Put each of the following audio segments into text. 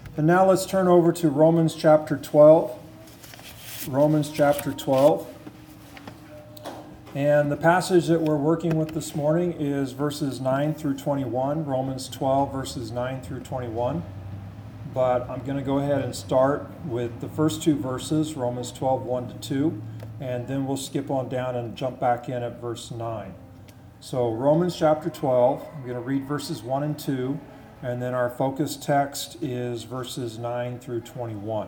And now let's turn over to Romans chapter 12. Romans chapter 12. And the passage that we're working with this morning is verses 9 through 21. Romans 12, verses 9 through 21. But I'm going to go ahead and start with the first two verses, Romans 12, 1 to 2. And then we'll skip on down and jump back in at verse 9. So Romans chapter 12, I'm going to read verses 1 and 2. And then our focus text is verses 9 through 21.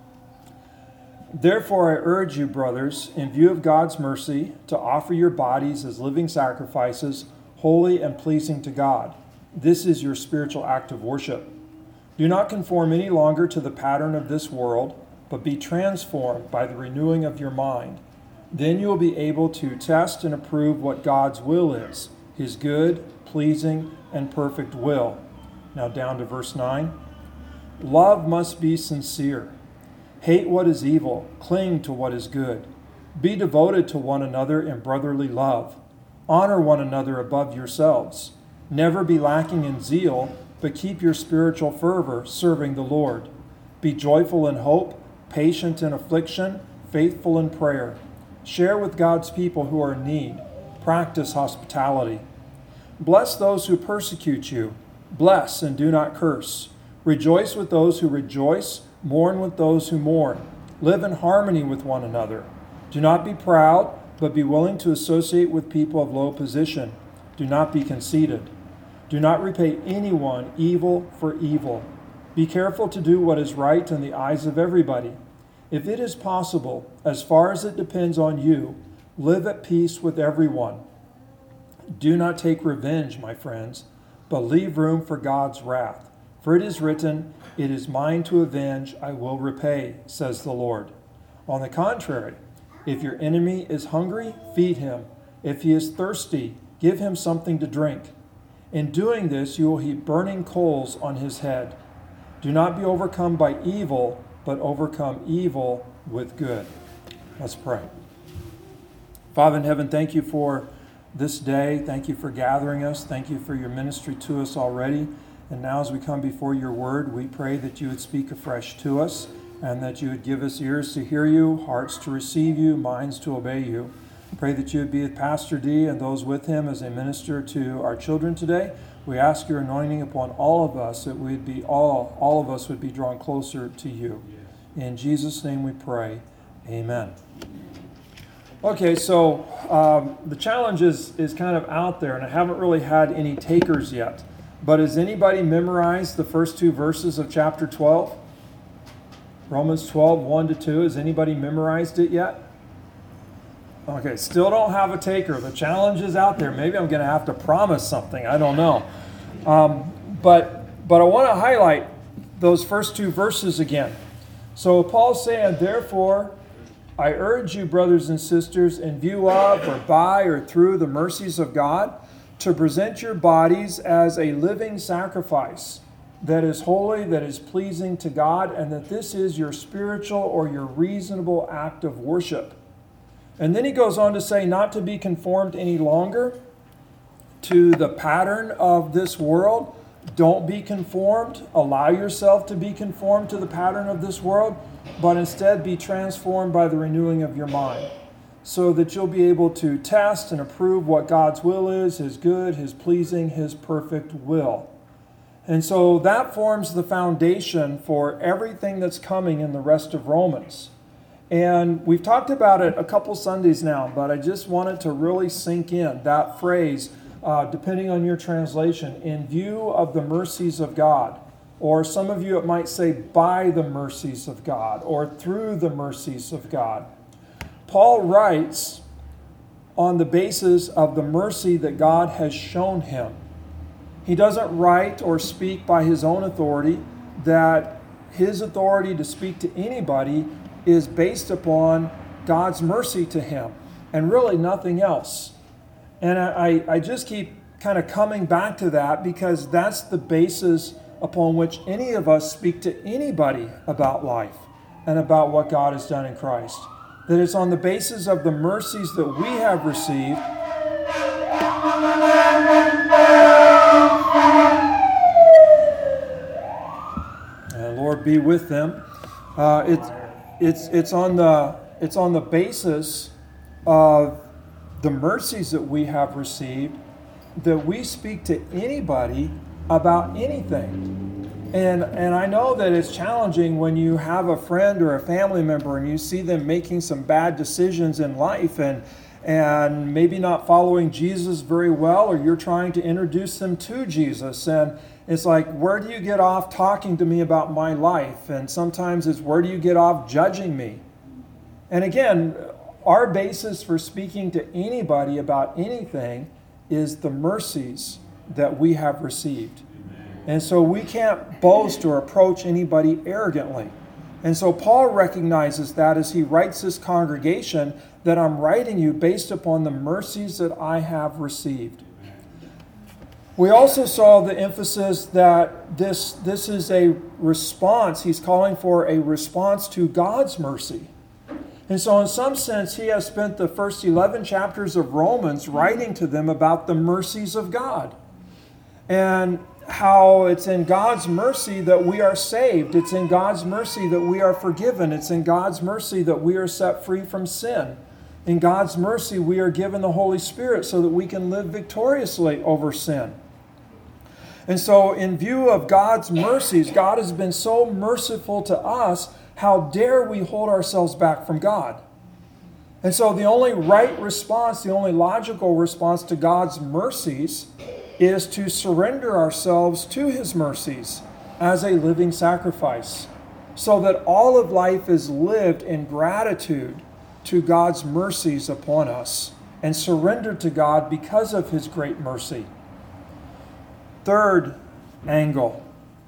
Therefore, I urge you, brothers, in view of God's mercy, to offer your bodies as living sacrifices, holy and pleasing to God. This is your spiritual act of worship. Do not conform any longer to the pattern of this world, but be transformed by the renewing of your mind. Then you will be able to test and approve what God's will is, his good, pleasing, and perfect will. Now down to verse 9. Love must be sincere. Hate what is evil. Cling to what is good. Be devoted to one another in brotherly love. Honor one another above yourselves. Never be lacking in zeal, but keep your spiritual fervor serving the Lord. Be joyful in hope, patient in affliction, faithful in prayer. Share with God's people who are in need. Practice hospitality. Bless those who persecute you. Bless and do not curse. Rejoice with those who rejoice. Mourn with those who mourn. Live in harmony with one another. Do not be proud, but be willing to associate with people of low position. Do not be conceited. Do not repay anyone evil for evil. Be careful to do what is right in the eyes of everybody. If it is possible, as far as it depends on you, live at peace with everyone. Do not take revenge, my friends, but leave room for God's wrath. For it is written, "It is mine to avenge, I will repay," says the Lord. On the contrary, if your enemy is hungry, feed him. If he is thirsty, give him something to drink. In doing this, you will heap burning coals on his head. Do not be overcome by evil, but overcome evil with good. Let's pray. Father in heaven, thank you for this day. Thank you for gathering us. Thank you for your ministry to us already. And now as we come before your word, we pray that you would speak afresh to us and that you would give us ears to hear you, hearts to receive you, minds to obey you. Pray that you would be with Pastor D and those with him as they minister to our children today. We ask your anointing upon all of us, that we'd be all of us would be drawn closer to you. In Jesus' name we pray. Amen. Okay, so the challenge is kind of out there, and I haven't really had any takers yet. But has anybody memorized the first two verses of chapter 12? Romans 12, 1 to 2. Has anybody memorized it yet? Okay, still don't have a taker. The challenge is out there. Maybe I'm going to have to promise something. I don't know. But I want to highlight those first two verses again. So Paul's saying, therefore, I urge you, brothers and sisters, in view of or by or through the mercies of God, to present your bodies as a living sacrifice that is holy, that is pleasing to God, and that this is your spiritual or your reasonable act of worship. And then he goes on to say not to be conformed any longer to the pattern of this world. Don't be conformed. Allow yourself to be conformed to the pattern of this world, but instead be transformed by the renewing of your mind, so that you'll be able to test and approve what God's will is, his good, his pleasing, his perfect will. And so that forms the foundation for everything that's coming in the rest of Romans. And we've talked about it a couple Sundays now, but I just wanted to really sink in that phrase, depending on your translation, in view of the mercies of God. Or some of you, it might say by the mercies of God, or through the mercies of God. Paul writes on the basis of the mercy that God has shown him. He doesn't write or speak by his own authority, that his authority to speak to anybody is based upon God's mercy to him, and really nothing else. And I just keep kind of coming back to that, because that's the basis upon which any of us speak to anybody about life and about what God has done in Christ. That it's on the basis of the mercies that we have received. And Lord, be with them. It's on the basis of the mercies that we have received that we speak to anybody about anything. And I know that it's challenging when you have a friend or a family member and you see them making some bad decisions in life and maybe not following Jesus very well, or you're trying to introduce them to Jesus. And it's like, where do you get off talking to me about my life? And sometimes it's, where do you get off judging me? And again, our basis for speaking to anybody about anything is the mercies that we have received. And so we can't boast or approach anybody arrogantly. And so Paul recognizes that as he writes this congregation, that I'm writing you based upon the mercies that I have received. We also saw the emphasis that this is a response. He's calling for a response to God's mercy. And so in some sense, he has spent the first 11 chapters of Romans writing to them about the mercies of God. And how it's in God's mercy that we are saved. It's in God's mercy that we are forgiven. It's in God's mercy that we are set free from sin. In God's mercy, we are given the Holy Spirit so that we can live victoriously over sin. And so in view of God's mercies, God has been so merciful to us, how dare we hold ourselves back from God? And so the only right response, the only logical response to God's mercies is to surrender ourselves to His mercies as a living sacrifice, so that all of life is lived in gratitude to God's mercies upon us and surrendered to God because of His great mercy. Third angle,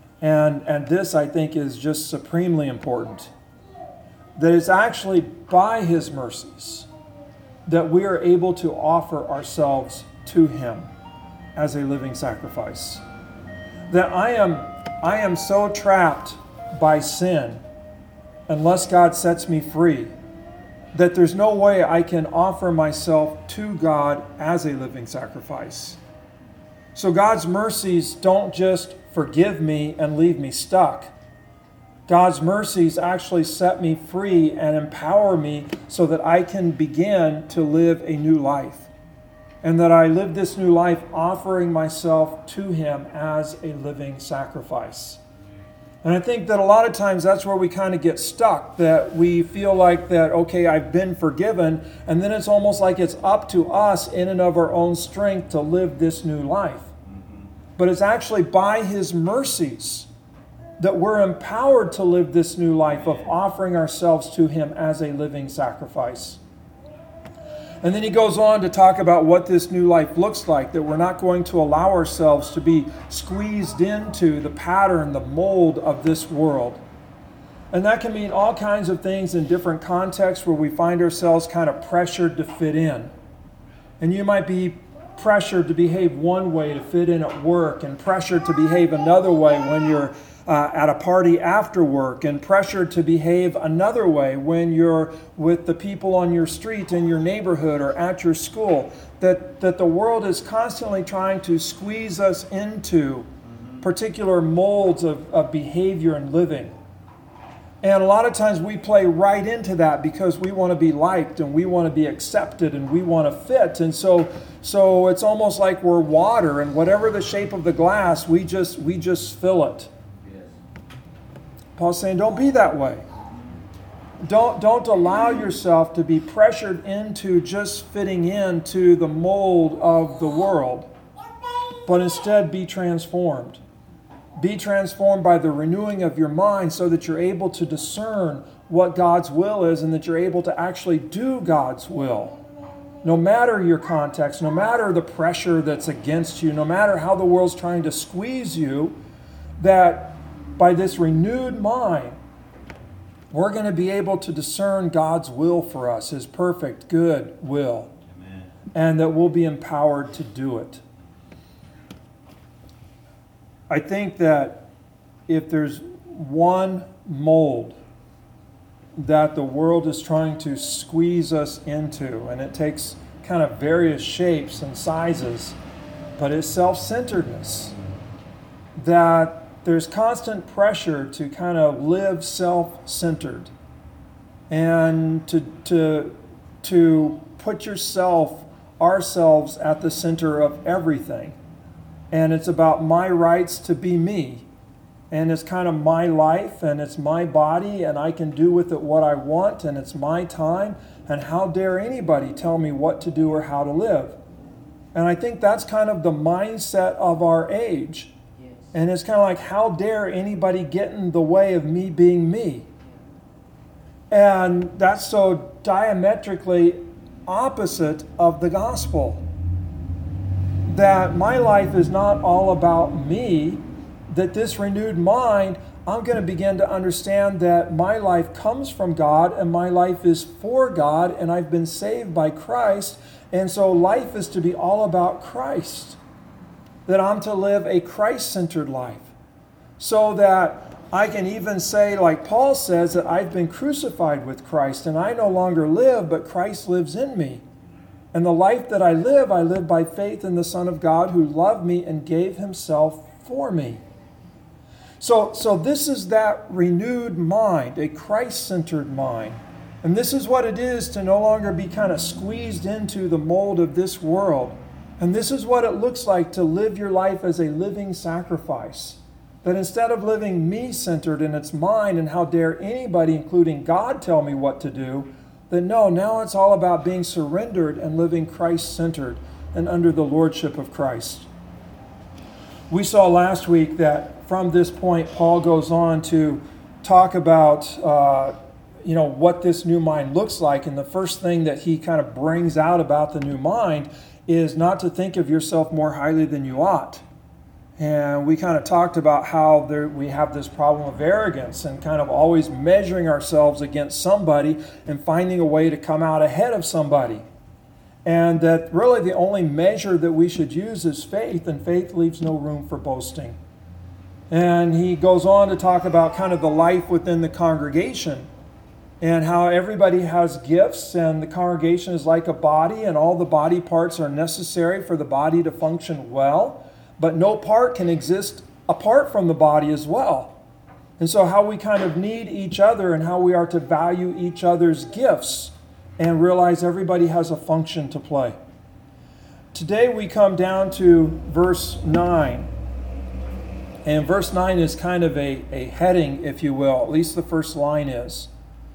and this I think is just supremely important, that it's actually by His mercies that we are able to offer ourselves to Him as a living sacrifice. That I am so trapped by sin, unless God sets me free, that there's no way I can offer myself to God as a living sacrifice. So God's mercies don't just forgive me and leave me stuck. God's mercies actually set me free and empower me so that I can begin to live a new life. And that I live this new life offering myself to Him as a living sacrifice. And I think that a lot of times that's where we kind of get stuck, that we feel like that, okay, I've been forgiven, and then it's almost like it's up to us in and of our own strength to live this new life. But it's actually by His mercies that we're empowered to live this new life of offering ourselves to Him as a living sacrifice. And then he goes on to talk about what this new life looks like, that we're not going to allow ourselves to be squeezed into the pattern, the mold of this world. And that can mean all kinds of things in different contexts where we find ourselves kind of pressured to fit in. And you might be pressured to behave one way to fit in at work, and pressured to behave another way when you're at a party after work, and pressured to behave another way when you're with the people on your street, in your neighborhood, or at your school. That the world is constantly trying to squeeze us into particular molds of behavior and living. And a lot of times we play right into that because we want to be liked and we want to be accepted and we want to fit. And so it's almost like we're water, and whatever the shape of the glass, we just fill it. Paul's saying, don't be that way. Don't allow yourself to be pressured into just fitting into the mold of the world, but instead be transformed. Be transformed by the renewing of your mind so that you're able to discern what God's will is, and that you're able to actually do God's will. No matter your context, no matter the pressure that's against you, no matter how the world's trying to squeeze you, that by this renewed mind, we're going to be able to discern God's will for us, His perfect, good will. Amen. And that we'll be empowered to do it. I think that if there's one mold that the world is trying to squeeze us into, and it takes kind of various shapes and sizes, but it's self-centeredness. That there's constant pressure to kind of live self-centered and to put ourselves at the center of everything. And it's about my rights to be me. And it's kind of my life, and it's my body, and I can do with it what I want, and it's my time, and how dare anybody tell me what to do or how to live? And I think that's kind of the mindset of our age. Yes. And it's kind of like, how dare anybody get in the way of me being me? And that's so diametrically opposite of the gospel. That my life is not all about me, that this renewed mind, I'm going to begin to understand that my life comes from God and my life is for God and I've been saved by Christ. And so life is to be all about Christ. That I'm to live a Christ-centered life. So that I can even say, like Paul says, that I've been crucified with Christ and I no longer live, but Christ lives in me. And the life that I live by faith in the Son of God who loved me and gave himself for me. So this is that renewed mind, a Christ-centered mind. And this is what it is to no longer be kind of squeezed into the mold of this world. And this is what it looks like to live your life as a living sacrifice. That instead of living me-centered in its mind and how dare anybody, including God, tell me what to do, that no, now it's all about being surrendered and living Christ-centered and under the lordship of Christ. We saw last week that from this point, Paul goes on to talk about what this new mind looks like. And the first thing that he kind of brings out about the new mind is not to think of yourself more highly than you ought. And we kind of talked about how we have this problem of arrogance and kind of always measuring ourselves against somebody and finding a way to come out ahead of somebody. And that really the only measure that we should use is faith, and faith leaves no room for boasting. And he goes on to talk about kind of the life within the congregation and how everybody has gifts and the congregation is like a body and all the body parts are necessary for the body to function well, but no part can exist apart from the body as well. And so how we kind of need each other and how we are to value each other's gifts and realize everybody has a function to play. Today we come down to verse 9. And verse 9 is kind of a heading, if you will. At least the first line is.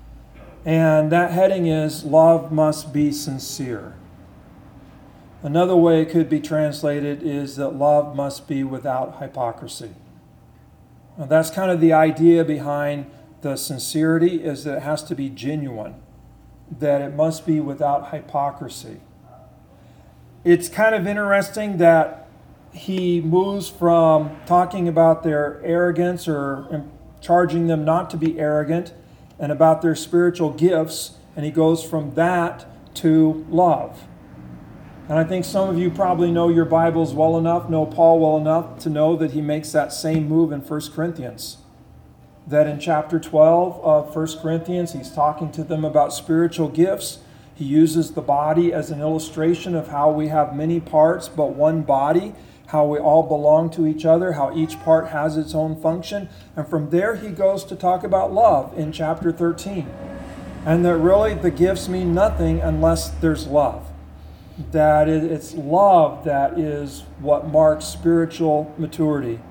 And that heading is, love must be sincere. Another way it could be translated is that love must be without hypocrisy. Now, that's kind of the idea behind the sincerity, is that it has to be genuine. That it must be without hypocrisy. It's kind of interesting that he moves from talking about their arrogance or charging them not to be arrogant and about their spiritual gifts, and he goes from that to love. And I think some of you probably know your Bibles well enough, know Paul well enough to know that he makes that same move in 1 Corinthians. That in chapter 12 of 1 Corinthians, he's talking to them about spiritual gifts. He uses the body as an illustration of how we have many parts but one body, how we all belong to each other, how each part has its own function. And from there he goes to talk about love in chapter 13. And that really the gifts mean nothing unless there's love. That it's love that is what marks spiritual maturity.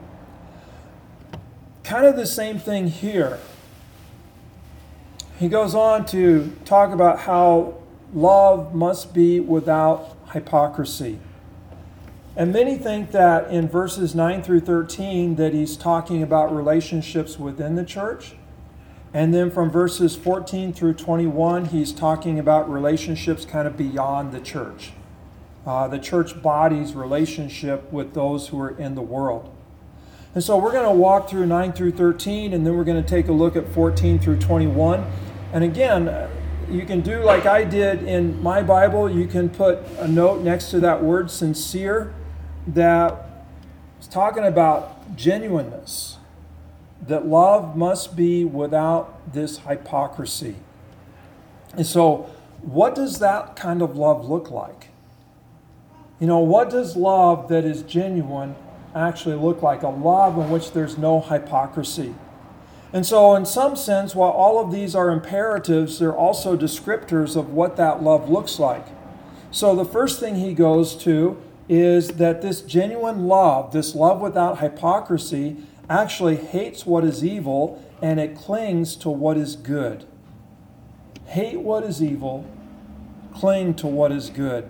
Kind of the same thing here. He goes on to talk about how love must be without hypocrisy. And many think that in verses 9 through 13 that he's talking about relationships within the church. And then from verses 14 through 21, he's talking about relationships kind of beyond the church. The church body's relationship with those who are in the world. And so we're going to walk through 9 through 13, and then we're going to take a look at 14 through 21. And again, you can do like I did in my Bible. You can put a note next to that word sincere that is talking about genuineness. That love must be without this hypocrisy. And so what does that kind of love look like? What does love that is genuine actually look like? A love in which there's no hypocrisy. And so, in some sense, while all of these are imperatives, they're also descriptors of what that love looks like. So, the first thing he goes to is that this genuine love, this love without hypocrisy, actually hates what is evil and it clings to what is good. Hate what is evil, cling to what is good.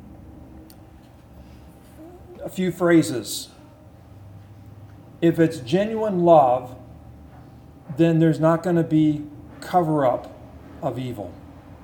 A few phrases. If it's genuine love, then there's not going to be cover-up of evil.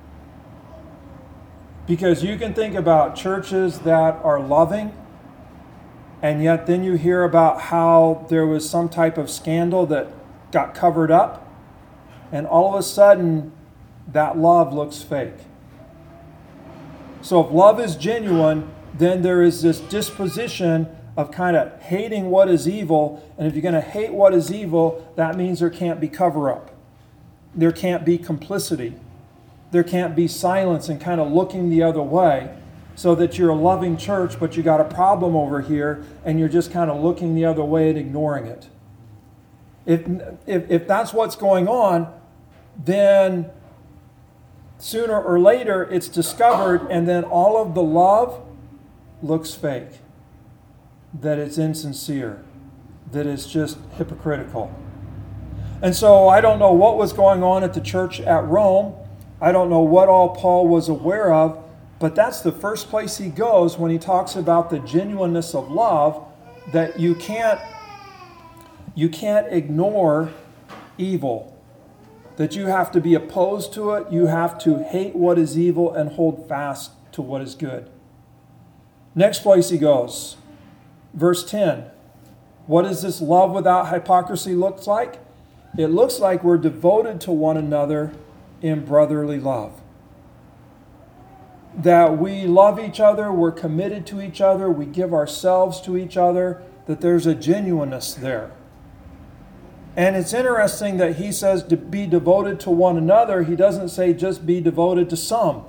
Because you can think about churches that are loving, and yet then you hear about how there was some type of scandal that got covered up, and all of a sudden, that love looks fake. So if love is genuine, then there is this disposition of kind of hating what is evil. And if you're going to hate what is evil, that means there can't be cover-up. There can't be complicity. There can't be silence and kind of looking the other way, so that you're a loving church, but you got a problem over here, and you're just kind of looking the other way and ignoring it. If that's what's going on, then sooner or later it's discovered, and then all of the love looks fake, that it's insincere, that it's just hypocritical. And so I don't know what was going on at the church at Rome. I don't know what all Paul was aware of, but that's the first place he goes when he talks about the genuineness of love, that you can't ignore evil, that you have to be opposed to it, you have to hate what is evil and hold fast to what is good. Next place he goes, verse 10. What does this love without hypocrisy look like? It looks like we're devoted to one another in brotherly love. That we love each other, we're committed to each other, we give ourselves to each other, that there's a genuineness there. And it's interesting that he says to be devoted to one another. He doesn't say just be devoted to some.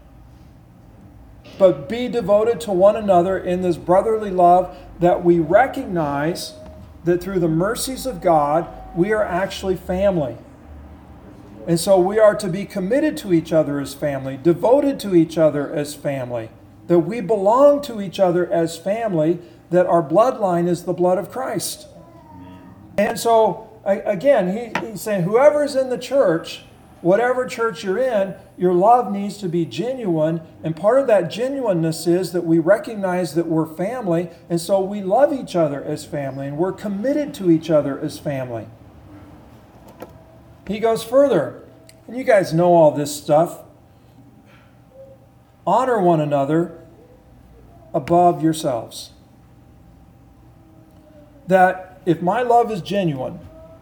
But be devoted to one another in this brotherly love, that we recognize that through the mercies of God, we are actually family. And so we are to be committed to each other as family, devoted to each other as family, that we belong to each other as family, that our bloodline is the blood of Christ. And so, again, he's saying whoever's in the church, whatever church you're in, your love needs to be genuine. And part of that genuineness is that we recognize that we're family, and so we love each other as family, and we're committed to each other as family. He goes further, and you guys know all this stuff. Honor one another above yourselves. That if my love is genuine,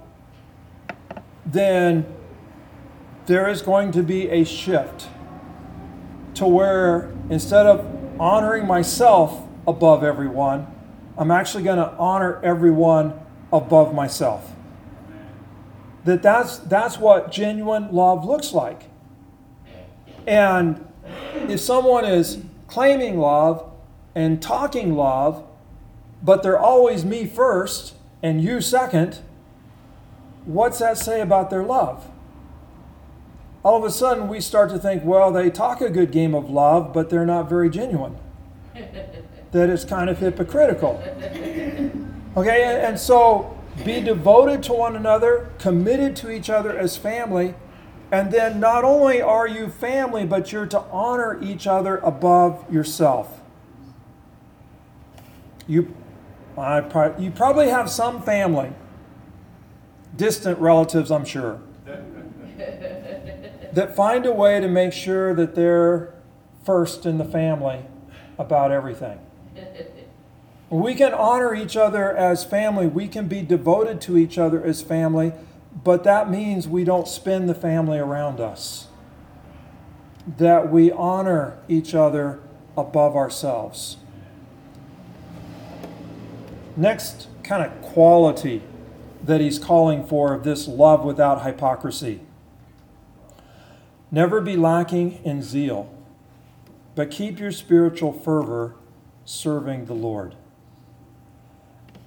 then there is going to be a shift to where instead of honoring myself above everyone, I'm actually going to honor everyone above myself. That's what genuine love looks like. And if someone is claiming love and talking love, but they're always me first and you second, what's that say about their love? All of a sudden we start to think, well, they talk a good game of love, but they're not very genuine. That it's kind of hypocritical. Okay, and so be devoted to one another, committed to each other as family, and then not only are you family, but you're to honor each other above yourself. You probably have some family, distant relatives, I'm sure, that find a way to make sure that they're first in the family about everything. We can honor each other as family. We can be devoted to each other as family, but that means we don't spin the family around us. That we honor each other above ourselves. Next kind of quality that he's calling for of this love without hypocrisy. Never be lacking in zeal, but keep your spiritual fervor serving the Lord.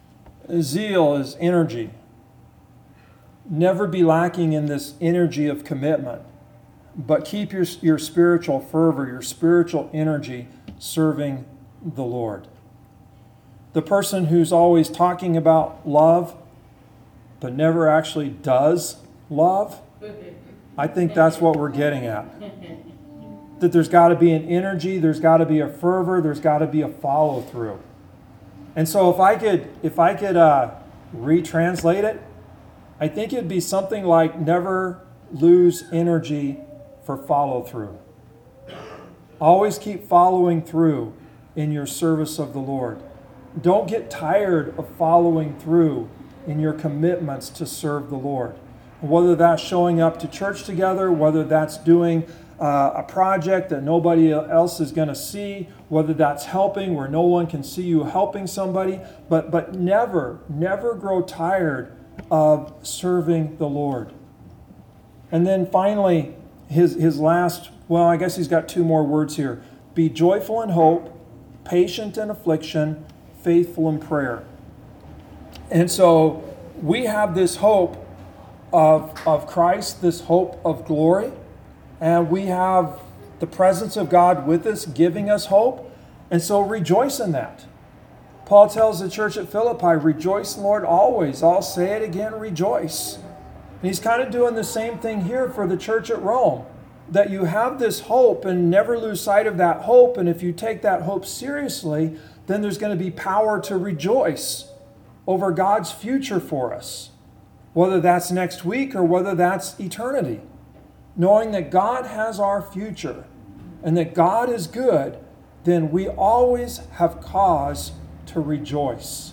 Zeal is energy. Never be lacking in this energy of commitment, but keep your spiritual fervor, your spiritual energy serving the Lord. The person who's always talking about love, but never actually does love, I think that's what we're getting at. That there's got to be an energy, there's got to be a fervor, there's got to be a follow through. And so if I could retranslate it, I think it'd be something like never lose energy for follow through. Always keep following through in your service of the Lord. Don't get tired of following through in your commitments to serve the Lord. Whether that's showing up to church together, whether that's doing a project that nobody else is going to see, whether that's helping where no one can see you helping somebody, but never grow tired of serving the Lord. And then finally, his last, well, I guess he's got two more words here. Be joyful in hope, patient in affliction, faithful in prayer. And so we have this hope of Christ, this hope of glory, and we have the presence of God with us, giving us hope, and so rejoice in that. Paul tells the church at Philippi, rejoice in the Lord always. I'll say it again, rejoice. And he's kind of doing the same thing here for the church at Rome, that you have this hope and never lose sight of that hope, and if you take that hope seriously, then there's going to be power to rejoice over God's future for us, whether that's next week or whether that's eternity. Knowing that God has our future and that God is good, then we always have cause to rejoice.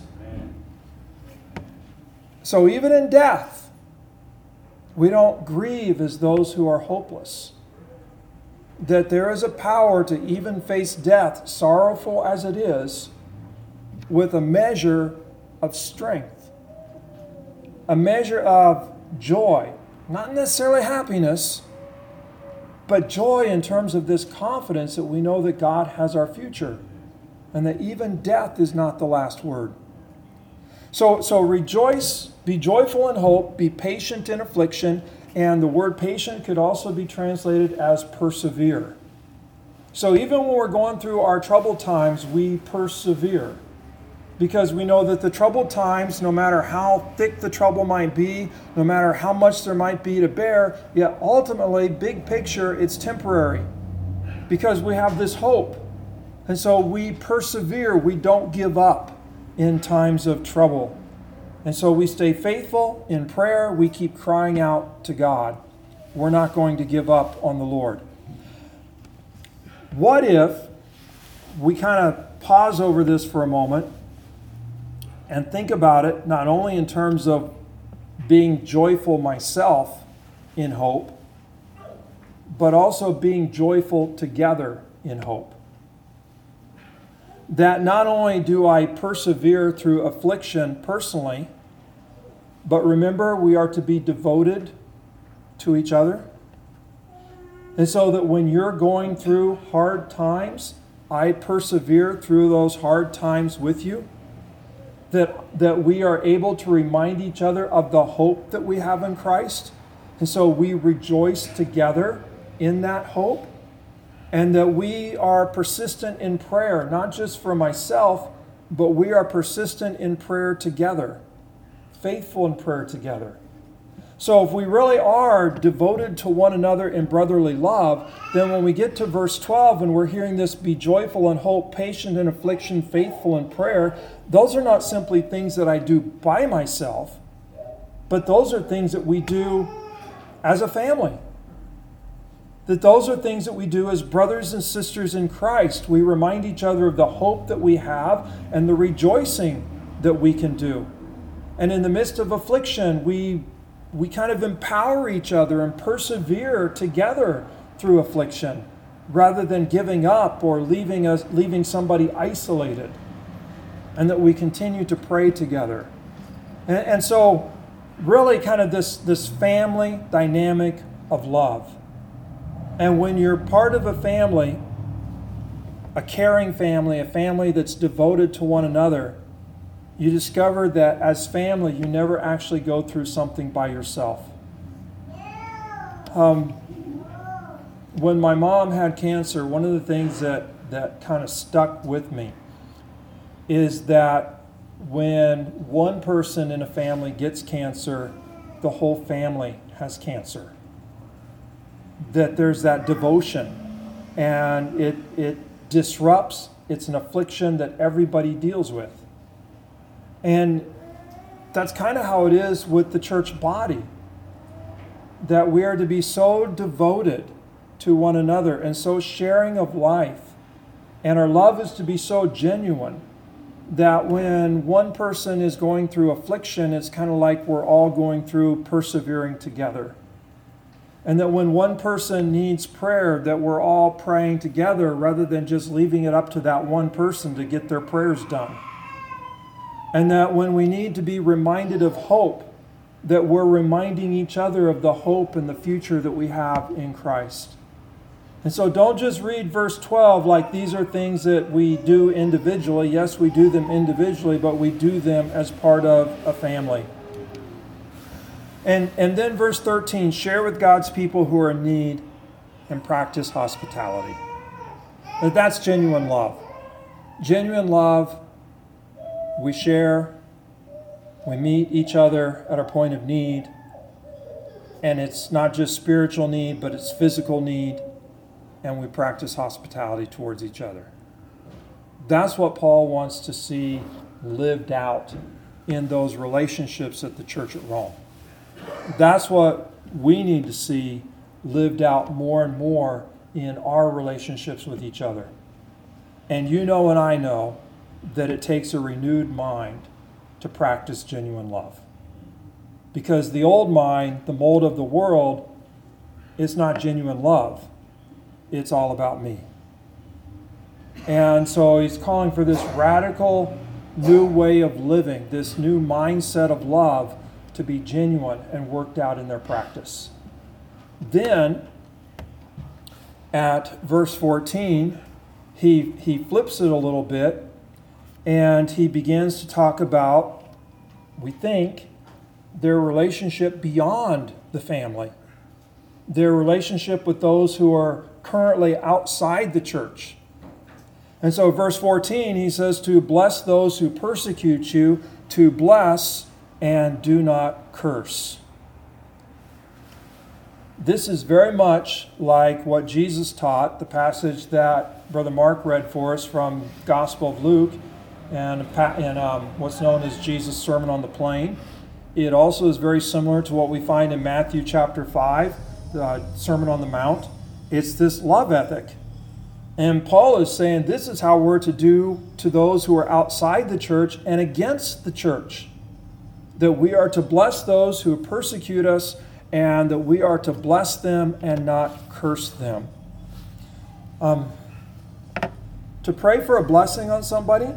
So even in death, we don't grieve as those who are hopeless. That there is a power to even face death, sorrowful as it is, with a measure of strength, a measure of joy, not necessarily happiness, but joy in terms of this confidence that we know that God has our future and that even death is not the last word. So rejoice, be joyful in hope, be patient in affliction, and the word patient could also be translated as persevere. So even when we're going through our troubled times, we persevere. Because we know that the troubled times, no matter how thick the trouble might be, no matter how much there might be to bear, yet ultimately, big picture, it's temporary. Because we have this hope. And so we persevere, we don't give up in times of trouble. And so we stay faithful in prayer, we keep crying out to God. We're not going to give up on the Lord. What if we kind of pause over this for a moment and think about it not only in terms of being joyful myself in hope, but also being joyful together in hope. That not only do I persevere through affliction personally, but remember we are to be devoted to each other. And so that when you're going through hard times, I persevere through those hard times with you. That we are able to remind each other of the hope that we have in Christ. And so we rejoice together in that hope. And that we are persistent in prayer, not just for myself, but we are persistent in prayer together. Faithful in prayer together. So if we really are devoted to one another in brotherly love, then when we get to verse 12 and we're hearing this, be joyful in hope, patient in affliction, faithful in prayer, those are not simply things that I do by myself, but those are things that we do as a family. That those are things that we do as brothers and sisters in Christ. We remind each other of the hope that we have and the rejoicing that we can do. And in the midst of affliction, we kind of empower each other and persevere together through affliction rather than giving up or leaving somebody isolated. And that we continue to pray together. And so really kind of this family dynamic of love. And when you're part of a family, a caring family, a family that's devoted to one another, you discover that as family, you never actually go through something by yourself. When my mom had cancer, one of the things that kind of stuck with me is that when one person in a family gets cancer, the whole family has cancer. That there's that devotion, and it disrupts. It's an affliction that everybody deals with. And that's kind of how it is with the church body, that we are to be so devoted to one another and so sharing of life, and our love is to be so genuine that when one person is going through affliction, it's kind of like we're all going through persevering together. And that when one person needs prayer, that we're all praying together rather than just leaving it up to that one person to get their prayers done. And that when we need to be reminded of hope, that we're reminding each other of the hope and the future that we have in Christ. And so don't just read verse 12 like these are things that we do individually. Yes, we do them individually, but we do them as part of a family. And then verse 13, share with God's people who are in need and practice hospitality. That's genuine love. Genuine love, we share, we meet each other at our point of need, and it's not just spiritual need, but it's physical need, and we practice hospitality towards each other. That's what Paul wants to see lived out in those relationships at the church at Rome. That's what we need to see lived out more and more in our relationships with each other. And you know and I know that it takes a renewed mind to practice genuine love. Because the old mind, the mold of the world, is not genuine love. It's all about me. And so he's calling for this radical new way of living, this new mindset of love to be genuine and worked out in their practice. Then, at verse 14, he flips it a little bit, and he begins to talk about, we think, their relationship beyond the family, their relationship with those who are currently outside the church. And so verse 14, he says to bless those who persecute you, to bless and do not curse. This is very much like what Jesus taught, the passage that Brother Mark read for us from Gospel of Luke and what's known as Jesus' Sermon on the Plain. It also is very similar to what we find in Matthew chapter 5, the Sermon on the Mount. It's this love ethic. And Paul is saying this is how we're to do to those who are outside the church and against the church. That we are to bless those who persecute us, and that we are to bless them and not curse them. To pray for a blessing on somebody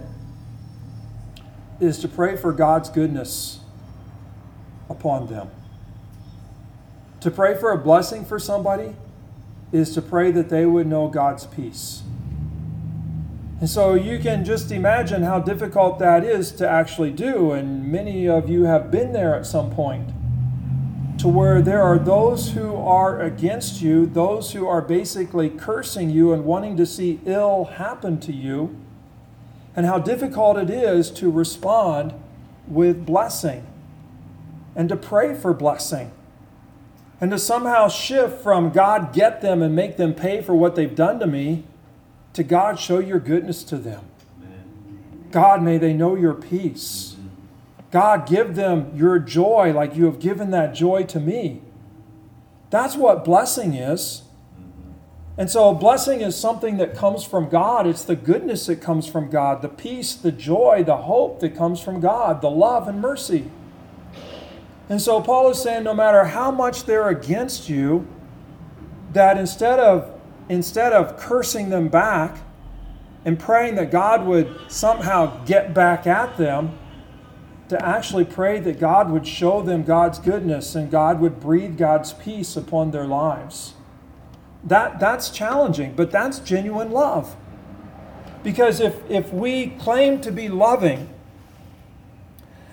is to pray for God's goodness upon them. To pray for a blessing for somebody is to pray that they would know God's peace. And so you can just imagine how difficult that is to actually do, and many of you have been there at some point, to where there are those who are against you, those who are basically cursing you and wanting to see ill happen to you, and how difficult it is to respond with blessing and to pray for blessing. And to somehow shift from God, get them and make them pay for what they've done to me, to God, show your goodness to them. God, may they know your peace. God, give them your joy like you have given that joy to me. That's what blessing is. And so blessing is something that comes from God. It's the goodness that comes from God, the peace, the joy, the hope that comes from God, the love and mercy. And so Paul is saying no matter how much they're against you, that instead of cursing them back and praying that God would somehow get back at them, to actually pray that God would show them God's goodness and God would breathe God's peace upon their lives. That's challenging, but that's genuine love. Because if we claim to be loving,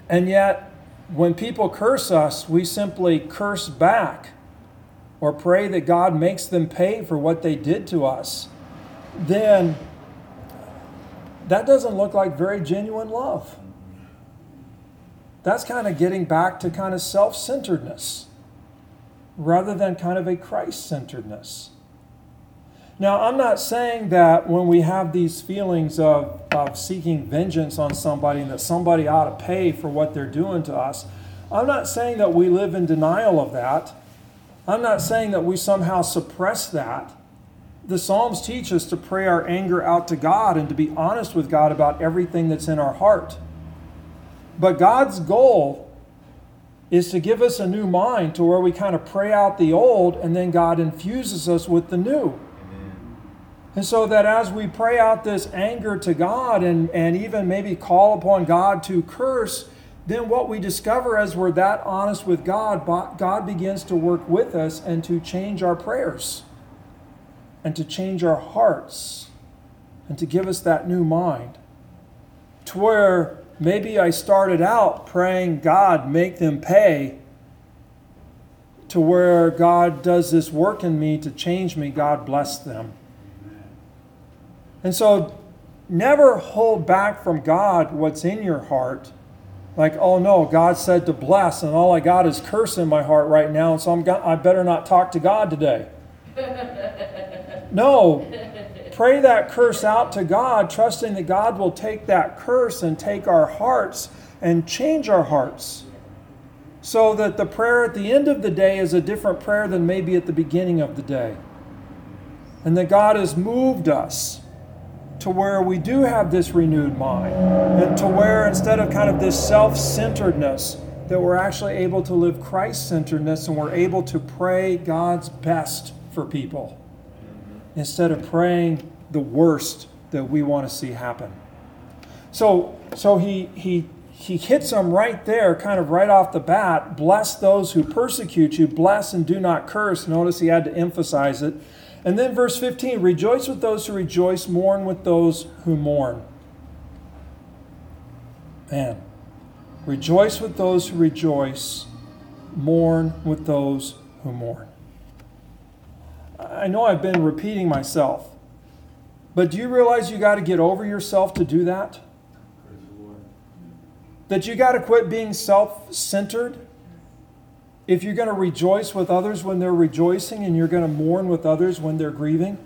And yet, when people curse us, we simply curse back or pray that God makes them pay for what they did to us. Then that doesn't look like very genuine love. That's kind of getting back to kind of self-centeredness rather than kind of a Christ-centeredness. Now, I'm not saying that when we have these feelings of seeking vengeance on somebody and that somebody ought to pay for what they're doing to us, I'm not saying that we live in denial of that. I'm not saying that we somehow suppress that. The Psalms teach us to pray our anger out to God and to be honest with God about everything that's in our heart. But God's goal is to give us a new mind to where we kind of pray out the old and then God infuses us with the new. And so that as we pray out this anger to God and even maybe call upon God to curse, then what we discover as we're that honest with God, God begins to work with us and to change our prayers and to change our hearts and to give us that new mind. To where maybe I started out praying, God, make them pay, to where God does this work in me to change me, God bless them. And so never hold back from God what's in your heart. Like, oh no, God said to bless, and all I got is curse in my heart right now, and so I better not talk to God today. No, pray that curse out to God, trusting that God will take that curse and take our hearts and change our hearts. So that the prayer at the end of the day is a different prayer than maybe at the beginning of the day. And that God has moved us to where we do have this renewed mind, and to where instead of kind of this self-centeredness, that we're actually able to live Christ-centeredness and we're able to pray God's best for people instead of praying the worst that we want to see happen. So he hits them right there, kind of right off the bat. Bless those who persecute you, bless and do not curse. Notice he had to emphasize it. And then verse 15, rejoice with those who rejoice, mourn with those who mourn. Man, rejoice with those who rejoice, mourn with those who mourn. I know I've been repeating myself, but do you realize you got to get over yourself to do that? That you got to quit being self-centered? If you're going to rejoice with others when they're rejoicing and you're going to mourn with others when they're grieving?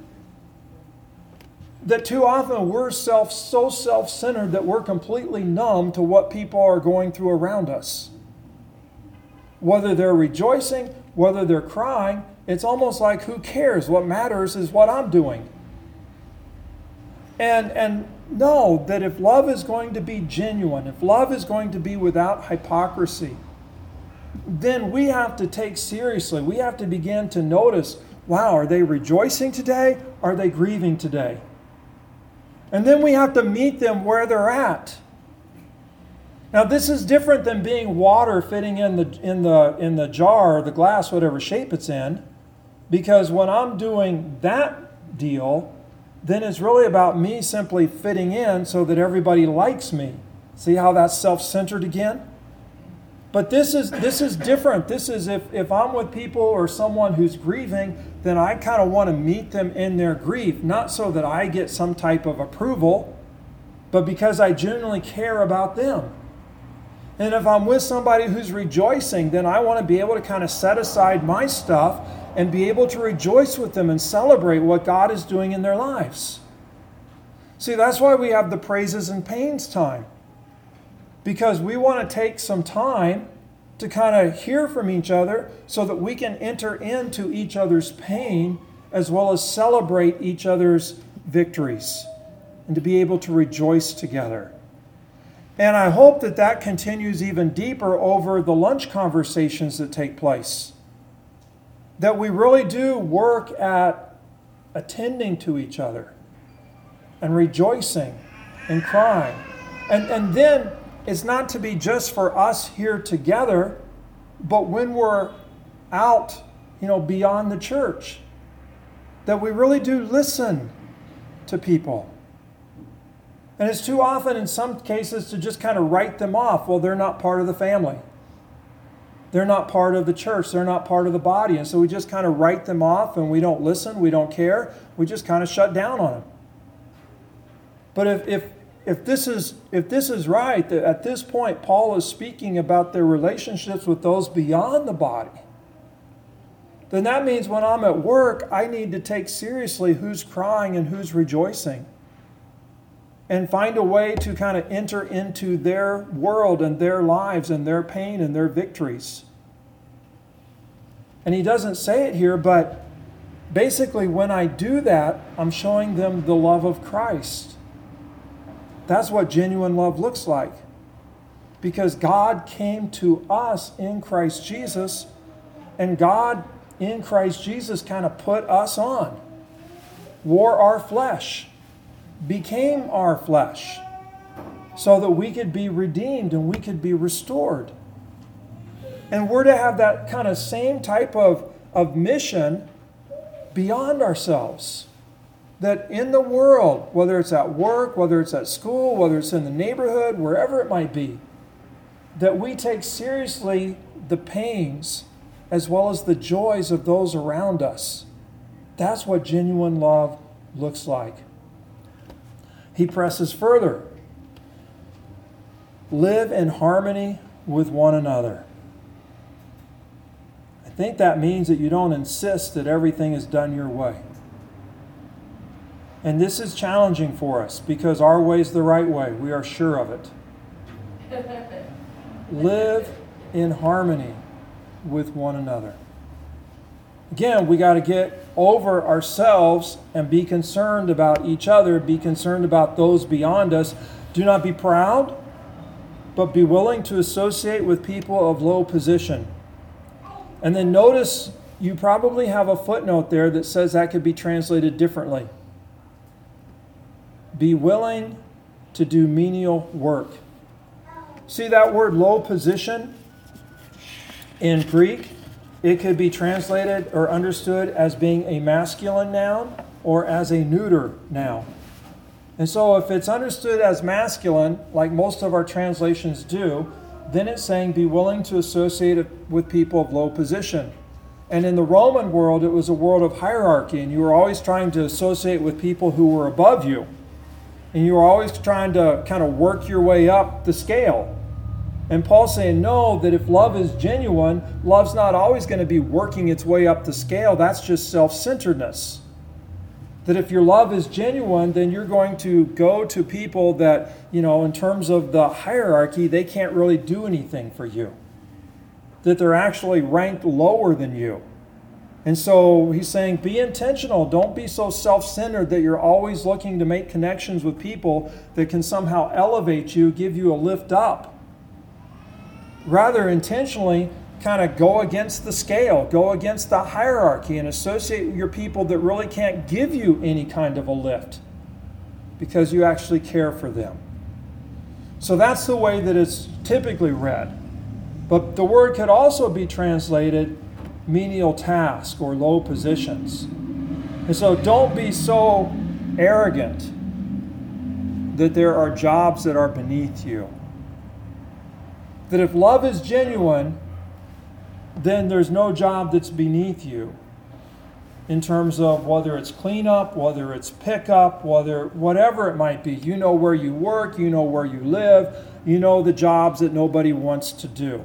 That too often we're so self-centered that we're completely numb to what people are going through around us. Whether they're rejoicing, whether they're crying, it's almost like who cares? What matters is what I'm doing. And know that if love is going to be genuine, if love is going to be without hypocrisy, then we have to take seriously. We have to begin to notice, wow, are they rejoicing today? Are they grieving today? And then we have to meet them where they're at. Now, this is different than being water fitting in the jar or the glass, whatever shape it's in, because when I'm doing that deal, then it's really about me simply fitting in so that everybody likes me. See how that's self-centered again? But this is different. This is if I'm with people or someone who's grieving, then I kind of want to meet them in their grief, not so that I get some type of approval, but because I genuinely care about them. And if I'm with somebody who's rejoicing, then I want to be able to kind of set aside my stuff and be able to rejoice with them and celebrate what God is doing in their lives. See, that's why we have the praises and pains time. Because we want to take some time to kind of hear from each other so that we can enter into each other's pain as well as celebrate each other's victories and to be able to rejoice together. And I hope that that continues even deeper over the lunch conversations that take place. That we really do work at attending to each other and rejoicing and crying. And then it's not to be just for us here together, but when we're out, beyond the church, that we really do listen to people. And it's too often in some cases to just kind of write them off. Well, they're not part of the family. They're not part of the church. They're not part of the body. And so we just kind of write them off and we don't listen. We don't care. We just kind of shut down on them. But if this is right, that at this point Paul is speaking about their relationships with those beyond the body, then that means when I'm at work, I need to take seriously who's crying and who's rejoicing, and find a way to kind of enter into their world and their lives and their pain and their victories. And he doesn't say it here, but basically when I do that, I'm showing them the love of Christ. That's what genuine love looks like. Because God came to us in Christ Jesus, and God in Christ Jesus kind of put us on, wore our flesh, became our flesh, so that we could be redeemed and we could be restored. And we're to have that kind of same type of mission beyond ourselves. That in the world, whether it's at work, whether it's at school, whether it's in the neighborhood, wherever it might be, that we take seriously the pains as well as the joys of those around us. That's what genuine love looks like. He presses further. Live in harmony with one another. I think that means that you don't insist that everything is done your way. And this is challenging for us because our way is the right way. We are sure of it. Live in harmony with one another. Again, we got to get over ourselves and be concerned about each other, be concerned about those beyond us. Do not be proud, but be willing to associate with people of low position. And then notice you probably have a footnote there that says that could be translated differently. Be willing to do menial work. See that word low position in Greek? It could be translated or understood as being a masculine noun or as a neuter noun. And so if it's understood as masculine, like most of our translations do, then it's saying be willing to associate with people of low position. And in the Roman world, it was a world of hierarchy, and you were always trying to associate with people who were above you. And you were always trying to kind of work your way up the scale. And Paul's saying, no, that if love is genuine, love's not always going to be working its way up the scale. That's just self-centeredness. That if your love is genuine, then you're going to go to people that, in terms of the hierarchy, they can't really do anything for you. That they're actually ranked lower than you. And so he's saying, be intentional. Don't be so self-centered that you're always looking to make connections with people that can somehow elevate you, give you a lift up. Rather, intentionally kind of go against the scale, go against the hierarchy, and associate with your people that really can't give you any kind of a lift because you actually care for them. So that's the way that it's typically read. But the word could also be translated menial task or low positions. And so don't be so arrogant that there are jobs that are beneath you. That if love is genuine, then there's no job that's beneath you in terms of whether it's cleanup, whether it's pickup, whatever it might be. You know where you work, you know where you live, you know the jobs that nobody wants to do.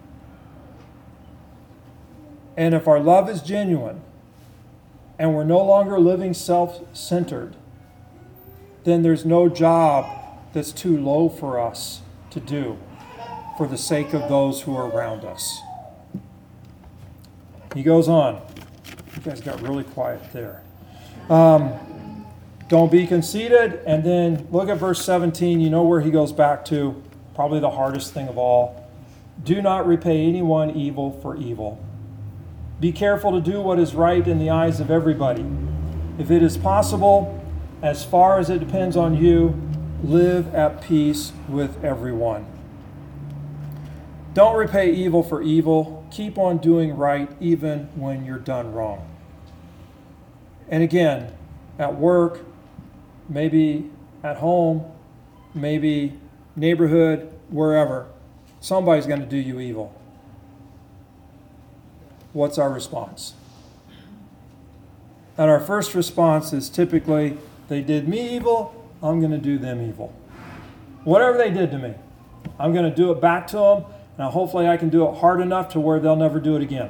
And if our love is genuine and we're no longer living self-centered, then there's no job that's too low for us to do for the sake of those who are around us. He goes on. You guys got really quiet there. Don't be conceited. And then look at verse 17. You know where he goes back to. Probably the hardest thing of all. Do not repay anyone evil for evil. Be careful to do what is right in the eyes of everybody. If it is possible, as far as it depends on you, live at peace with everyone. Don't repay evil for evil. Keep on doing right even when you're done wrong. And again, at work, maybe at home, maybe neighborhood, wherever, somebody's going to do you evil. What's our response? And our first response is typically, they did me evil, I'm going to do them evil. Whatever they did to me, I'm going to do it back to them, and hopefully I can do it hard enough to where they'll never do it again.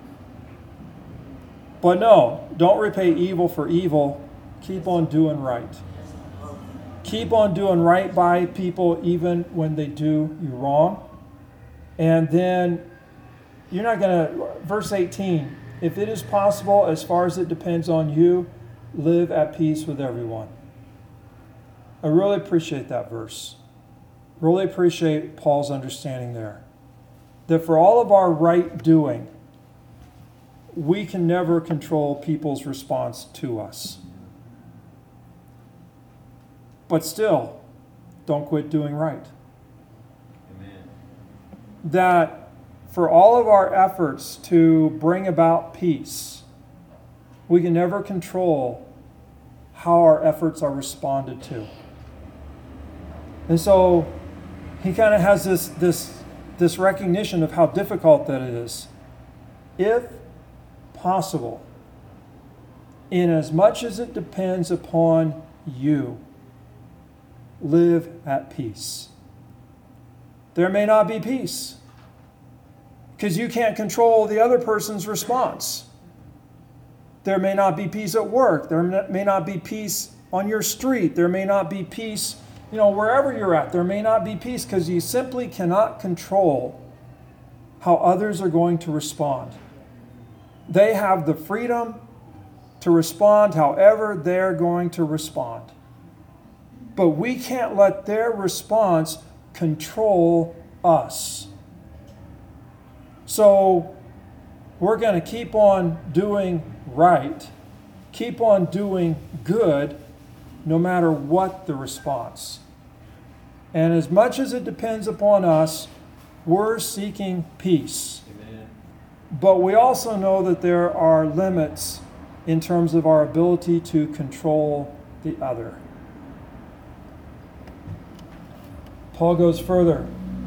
But no, don't repay evil for evil. Keep on doing right. Keep on doing right by people even when they do you wrong. And then you're not going to, verse 18, if it is possible, as far as it depends on you, live at peace with everyone. I really appreciate that verse. Really appreciate Paul's understanding there. That for all of our right doing, we can never control people's response to us. But still, don't quit doing right. Amen. That for all of our efforts to bring about peace, we can never control how our efforts are responded to. And so he kind of has this recognition of how difficult that it is. If possible, in as much as it depends upon you, live at peace. There may not be peace because you can't control the other person's response. There may not be peace at work. There may not be peace on your street. There may not be peace, wherever you're at. There may not be peace because you simply cannot control how others are going to respond. They have the freedom to respond however they're going to respond. But we can't let their response control us. So we're going to keep on doing right, keep on doing good, no matter what the response. And as much as it depends upon us, we're seeking peace. Amen. But we also know that there are limits in terms of our ability to control the other. Paul goes further.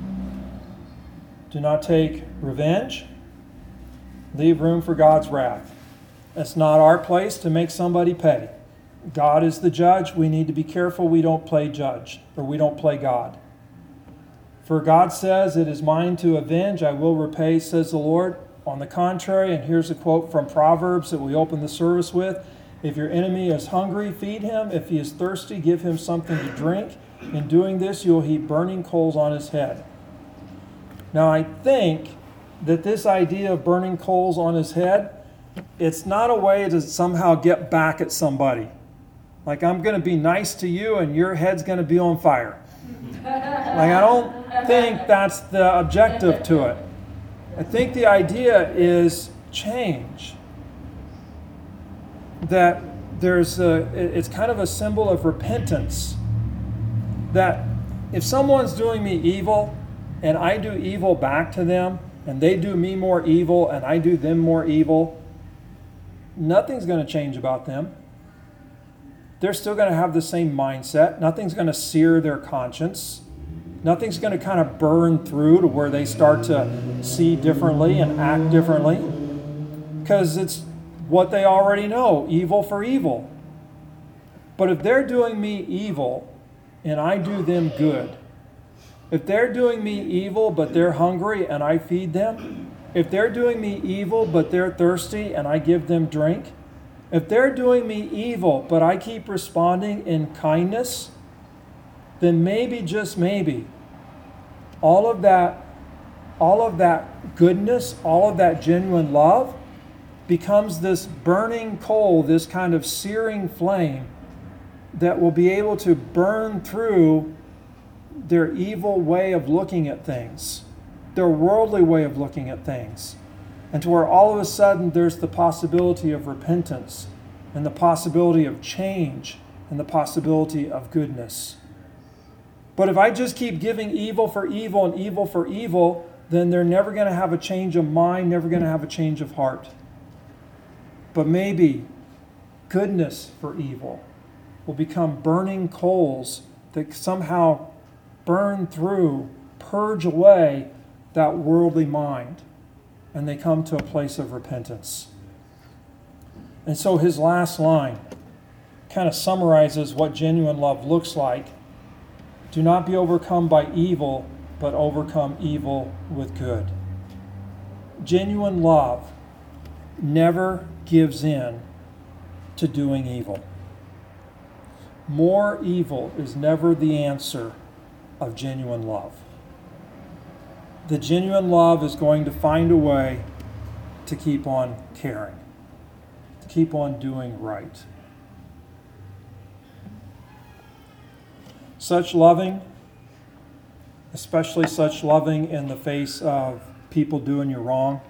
Do not take revenge. Leave room for God's wrath. It's not our place to make somebody pay. God is the judge. We need to be careful we don't play judge, or we don't play God. For God says, "It is mine to avenge, I will repay," says the Lord. On the contrary, and here's a quote from Proverbs that we open the service with, "If your enemy is hungry, feed him. If he is thirsty, give him something to drink. In doing this, you will heap burning coals on his head." Now, I think that this idea of burning coals on his head, it's not a way to somehow get back at somebody. Like, I'm going to be nice to you and your head's going to be on fire. I don't think that's the objective to it. I think the idea is change. That it's kind of a symbol of repentance. That if someone's doing me evil and I do evil back to them, and they do me more evil and I do them more evil, nothing's going to change about them. They're still going to have the same mindset. Nothing's going to sear their conscience. Nothing's going to kind of burn through to where they start to see differently and act differently. Because it's what they already know, evil for evil. But if they're doing me evil and I do them good, if they're doing me evil but they're hungry and I feed them, if they're doing me evil but they're thirsty and I give them drink, if they're doing me evil but I keep responding in kindness, then maybe, just maybe, all of that goodness, all of that genuine love becomes this burning coal, this kind of searing flame that will be able to burn through their evil way of looking at things, their worldly way of looking at things, and to where all of a sudden there's the possibility of repentance and the possibility of change and the possibility of goodness. But if I just keep giving evil for evil and evil for evil, then they're never going to have a change of mind, never going to have a change of heart. But maybe goodness for evil will become burning coals that somehow burn through, purge away that worldly mind, and they come to a place of repentance. And so his last line kind of summarizes what genuine love looks like. Do not be overcome by evil, but overcome evil with good. Genuine love never gives in to doing evil. More evil is never the answer of genuine love. The genuine love is going to find a way to keep on caring, to keep on doing right. Such loving, especially such loving in the face of people doing you wrong,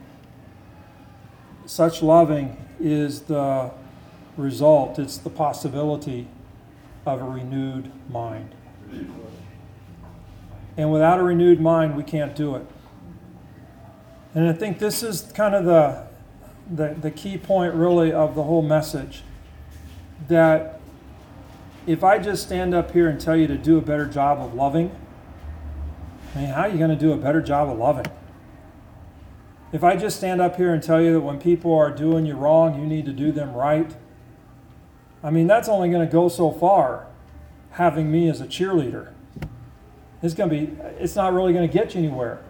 such loving is the result, it's the possibility of a renewed mind. And without a renewed mind, we can't do it. And I think this is kind of the key point, really, of the whole message. That if I just stand up here and tell you to do a better job of loving, I mean, how are you going to do a better job of loving? If I just stand up here and tell you that when people are doing you wrong, you need to do them right, I mean, that's only going to go so far, having me as a cheerleader. It's not really going to get you anywhere.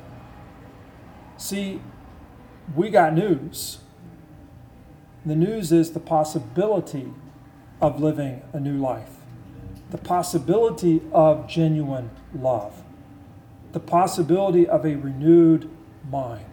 See, we got news. The news is the possibility of living a new life, the possibility of genuine love, the possibility of a renewed mind.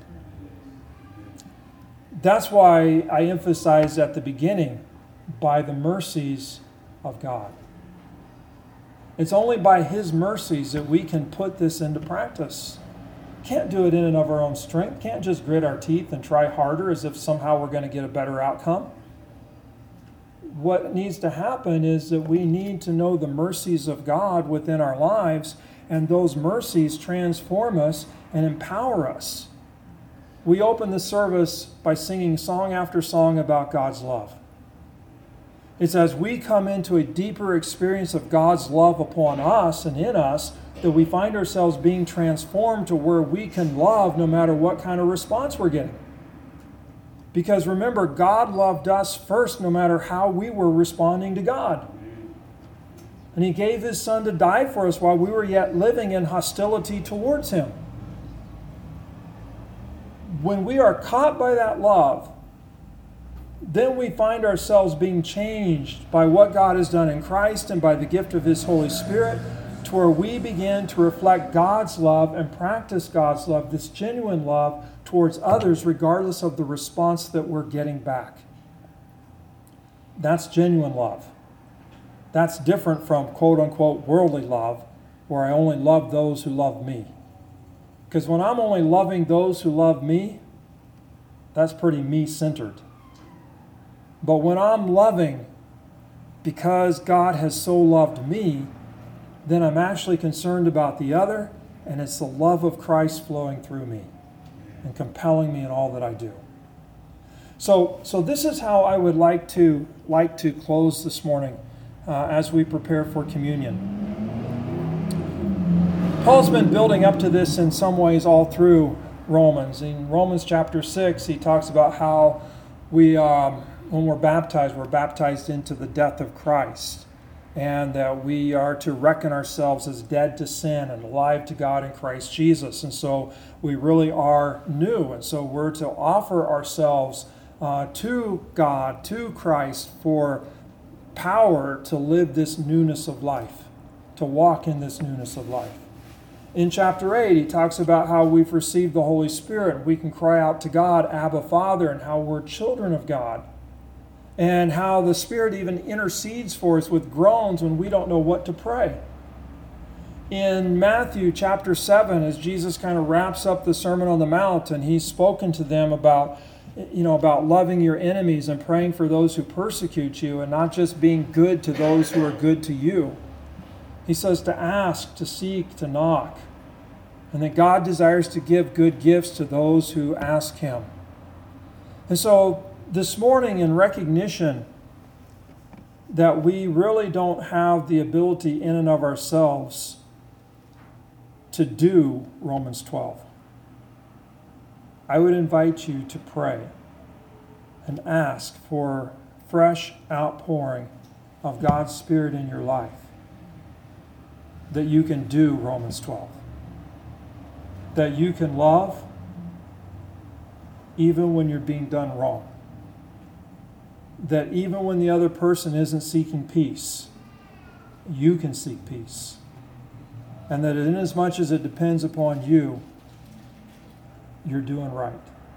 That's why I emphasized at the beginning, by the mercies of God. It's only by His mercies that we can put this into practice. Can't do it in and of our own strength. Can't just grit our teeth and try harder as if somehow we're going to get a better outcome. What needs to happen is that we need to know the mercies of God within our lives, and those mercies transform us and empower us. We open the service by singing song after song about God's love. It's as we come into a deeper experience of God's love upon us and in us that we find ourselves being transformed to where we can love no matter what kind of response we're getting. Because remember, God loved us first no matter how we were responding to God. And He gave His Son to die for us while we were yet living in hostility towards Him. When we are caught by that love, then we find ourselves being changed by what God has done in Christ and by the gift of His Holy Spirit, to where we begin to reflect God's love and practice God's love, this genuine love towards others, regardless of the response that we're getting back. That's genuine love. That's different from quote-unquote worldly love, where I only love those who love me. Because when I'm only loving those who love me, that's pretty me-centered. But when I'm loving because God has so loved me, then I'm actually concerned about the other, and it's the love of Christ flowing through me and compelling me in all that I do. So this is how I would like to close this morning as we prepare for communion. Paul's been building up to this in some ways all through Romans. In Romans chapter 6, he talks about how when we're baptized into the death of Christ, and that we are to reckon ourselves as dead to sin and alive to God in Christ Jesus. And so we really are new. And so we're to offer ourselves to God, to Christ, for power to live this newness of life, to walk in this newness of life. In chapter 8, he talks about how we've received the Holy Spirit. We can cry out to God, Abba, Father, and how we're children of God. And how the Spirit even intercedes for us with groans when we don't know what to pray. In Matthew chapter 7, as Jesus kind of wraps up the Sermon on the Mount, and He's spoken to them about loving your enemies and praying for those who persecute you, and not just being good to those who are good to you. He says to ask, to seek, to knock, and that God desires to give good gifts to those who ask Him. And so this morning, in recognition that we really don't have the ability in and of ourselves to do Romans 12. I would invite you to pray and ask for fresh outpouring of God's Spirit in your life, that you can do Romans 12. That you can love even when you're being done wrong. That even when the other person isn't seeking peace, you can seek peace. And that inasmuch as it depends upon you, you're doing right.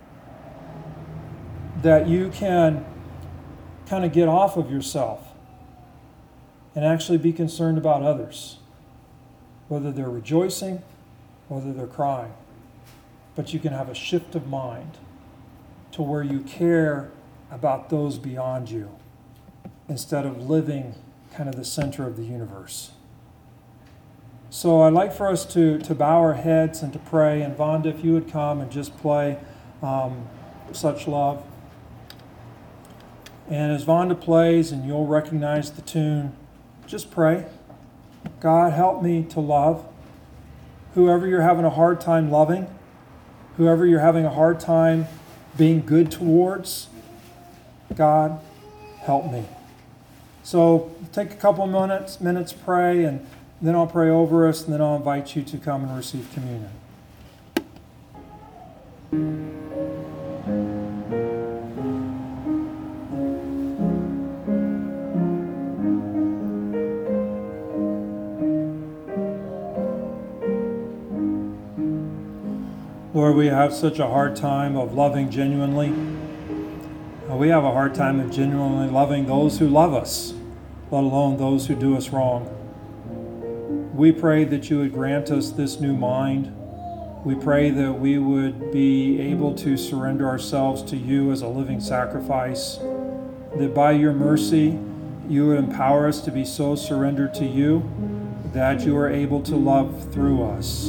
That you can kind of get off of yourself and actually be concerned about others, whether they're rejoicing, whether they're crying. But you can have a shift of mind to where you care about those beyond you instead of living kind of the center of the universe. So I'd like for us to bow our heads and to pray. And Vonda, if you would come and just play Such Love. And as Vonda plays and you'll recognize the tune, just pray. God, help me to love whoever you're having a hard time loving, whoever you're having a hard time being good towards. God, help me. So take a couple of minutes, pray, and then I'll pray over us, and then I'll invite you to come and receive communion. Lord, we have such a hard time of loving genuinely. We have a hard time of genuinely loving those who love us, let alone those who do us wrong. We pray that you would grant us this new mind. We pray that we would be able to surrender ourselves to you as a living sacrifice, that by your mercy you would empower us to be so surrendered to you that you are able to love through us.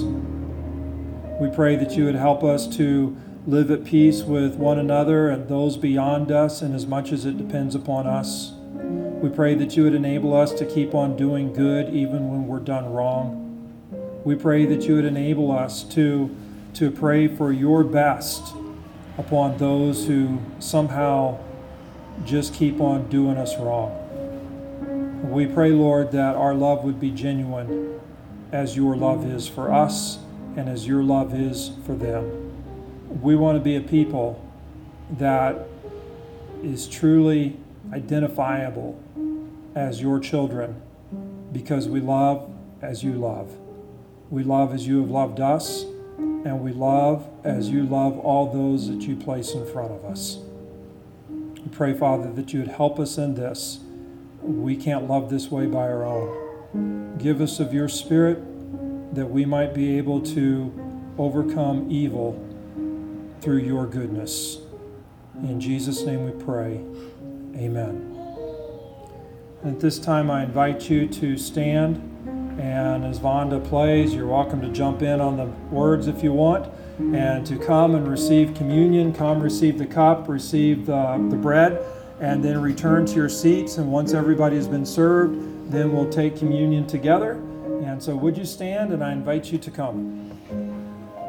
We pray that you would help us to live at peace with one another and those beyond us, in as much as it depends upon us. We pray that you would enable us to keep on doing good even when we're done wrong. We pray that you would enable us to pray for your best upon those who somehow just keep on doing us wrong. We pray, Lord, that our love would be genuine as your love is for us and as your love is for them. We want to be a people that is truly identifiable as your children because we love as you love. We love as you have loved us, and we love as you love all those that you place in front of us. We pray, Father, that you would help us in this. We can't love this way by our own. Give us of your Spirit that we might be able to overcome evil through your goodness. In Jesus' name we pray. Amen. And at this time I invite you to stand, and as Vonda plays, you're welcome to jump in on the words if you want, and to come and receive communion. Come receive the cup, receive the bread, and then return to your seats. And once everybody has been served, then we'll take communion together. And so would you stand, and I invite you to come.